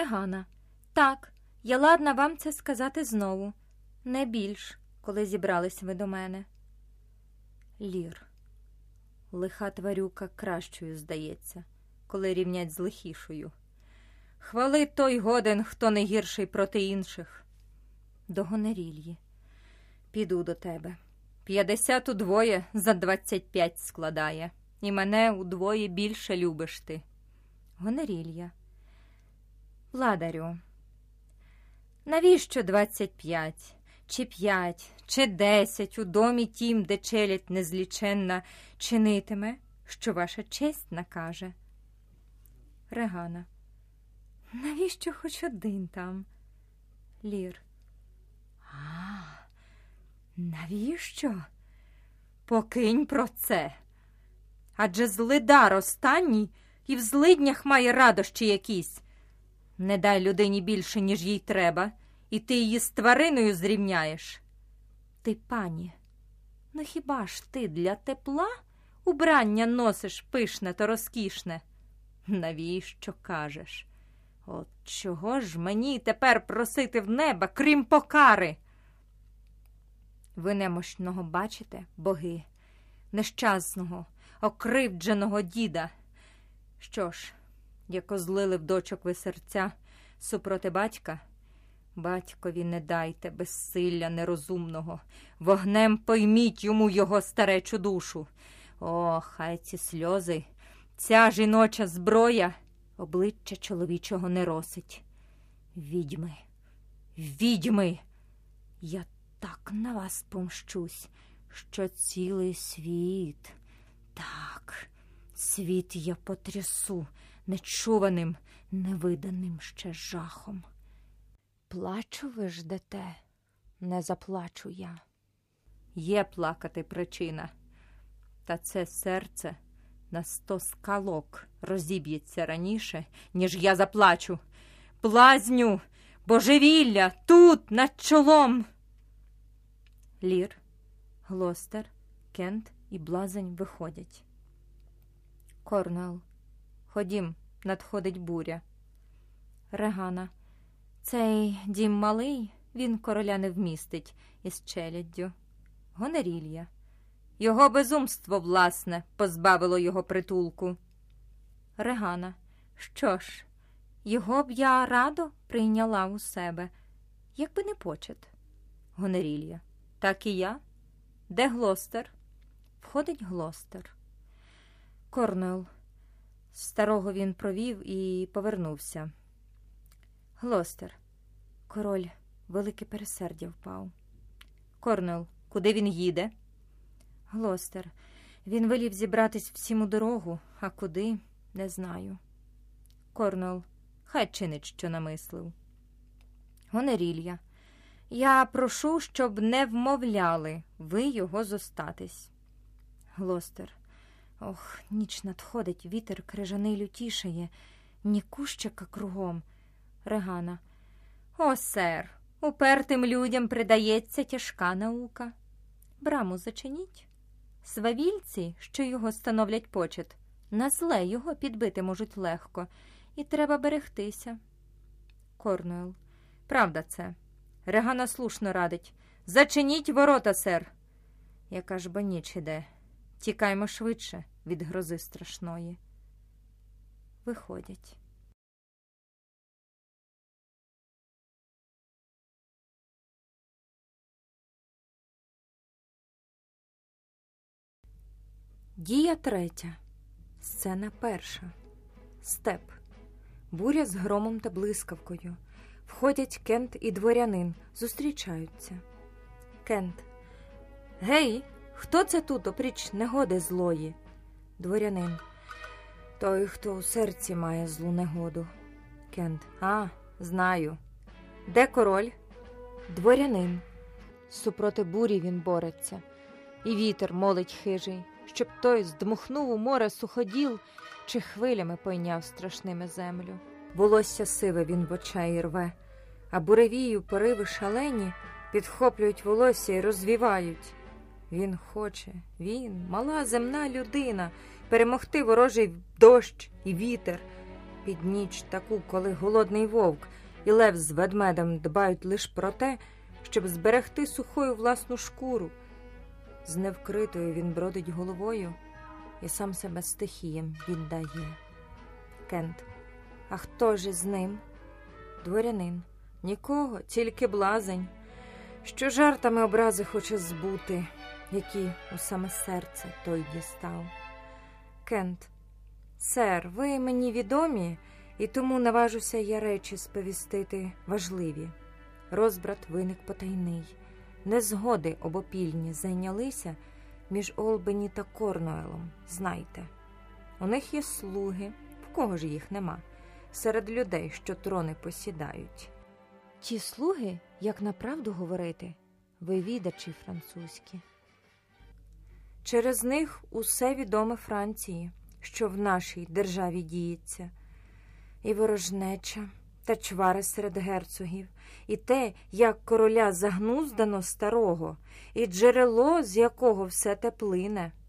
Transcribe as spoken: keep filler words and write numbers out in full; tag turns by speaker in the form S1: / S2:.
S1: Регана. Так, я ладна вам це сказати знову. Не більш, коли зібрались ви до мене. Лір. Лиха тварюка кращою здається, коли рівнять з лихішою. Хвали той годен, хто не гірший проти інших. До Гонерільї. Піду до тебе. П'ятдесят удвоє за двадцять п'ять складає. І мене удвоє більше любиш ти. Гонерілья. Владарю, навіщо двадцять п'ять, чи п'ять, чи десять у домі тім, де челядь незліченна чинитиме, що ваша честь накаже? Регана. Навіщо хоч один там? Лір. А, навіщо? Покинь про це. Адже злидар останній і в злиднях має радощі якісь. Не дай людині більше, ніж їй треба, і ти її з твариною зрівняєш. Ти, пані, ну хіба ж ти для тепла убрання носиш пишне та розкішне? Навіщо кажеш? От чого ж мені тепер просити в неба, крім покари? Ви немощного бачите, боги, нещасного, окривдженого діда. Що ж, як озлили в дочок ви серця супроти батька, батькові не дайте безсилля нерозумного, вогнем пойміть йому його старечу душу. О, хай ці сльози, ця жіноча зброя обличчя чоловічого не росить. Відьми, відьми, я так на вас помщусь, що цілий світ, так, світ я потрясу нечуваним, невиданим ще жахом. Плачу ви ждете, не заплачу я. Є плакати причина, та це серце на сто скалок розіб'ється раніше, ніж я заплачу. Блазню, божевілля, тут, над чолом. Лір, Глостер, Кент і блазень виходять. Корнуелл. Ходім, надходить буря. Регана. Цей дім малий, він короля не вмістить із челяддю. Гонерілья. Його безумство, власне, позбавило його притулку. Регана. Що ж, його б я радо прийняла у себе, якби не почет. Гонерілья. Так і я. Де Глостер? Входить Глостер. Корнуелл. Старого він провів і повернувся. Глостер. Король велике пересердя впав. Корнуелл. Куди він їде? Глостер. Він велів зібратись всім у дорогу, а куди – не знаю. Корнуелл. Хай чинить, що намислив. Гонерілья. Я прошу, щоб не вмовляли ви його зостатись. Глостер. Ох, ніч надходить, вітер крижаний лютішає, ні кущика кругом. Регана. О, сер, упертим людям придається тяжка наука. Браму зачиніть. Свавільці, що його становлять почет, на зле його підбити можуть легко, і треба берегтися. Корнуелл. Правда це. Регана слушно радить. Зачиніть ворота, сер. Яка ж бо ніч іде. Тікаймо швидше від грози страшної. Виходять. Дія третя. Сцена перша. Степ. Буря з громом та блискавкою. Входять Кент і дворянин. Зустрічаються. Кент. Гей, хто це тут опріч негоди злої? Дворянин. Той, хто у серці має злу негоду. Кент. А, знаю. Де король? Дворянин. Супроти бурі він бореться. І вітер молить хижий, щоб той здмухнув у море суходіл чи хвилями пойняв страшними землю. Волосся сиве він в очей рве, а буревію пориви шалені підхоплюють волосся і розвівають. Він хоче, він, мала земна людина, перемогти ворожий дощ і вітер, Під ніч таку, коли голодний вовк і лев з ведмедем дбають лиш про те, щоб зберегти сухою власну шкуру. З невкритою він бродить головою і сам себе стихіям віддає. Кент. А хто ж із ним? Дворянин. Нікого, тільки блазень, що жартами образи хоче збути, які у саме серце той дістав. Кент. Сер, ви мені відомі, і тому наважуся я речі сповістити важливі. Розбрат виник потайний. Незгоди обопільні зайнялися між Олбені та Корнуелом, знайте. У них є слуги, в кого ж їх нема, серед людей, що трони посідають. Ті слуги, як на правду говорити, вивідачі французькі. Через них усе відоме Франції, що в нашій державі діється. І ворожнеча, та чвари серед герцогів, і те, як короля загнуздано старого, і джерело, з якого все те плине.